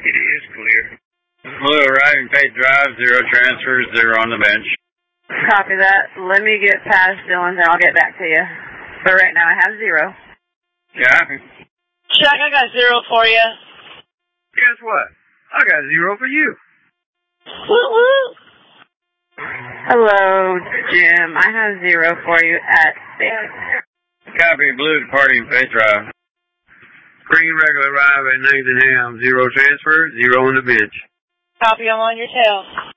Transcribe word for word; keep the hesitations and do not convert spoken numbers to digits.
It is clear. Blue arriving, Faith Drive, zero transfers, zero on the bench. Copy that. Let me get past Dylan's and I'll get back to you. But right now I have zero. Copy. Chuck, I got zero for you. Guess what? I got zero for you. Woo woo. Hello, Jim. I have zero for you at Faith. Copy. Blue departing Faith Drive. Green regular arrive at Nathan Ham. Zero transfer, zero on the bench. Copy, I'm on your tail.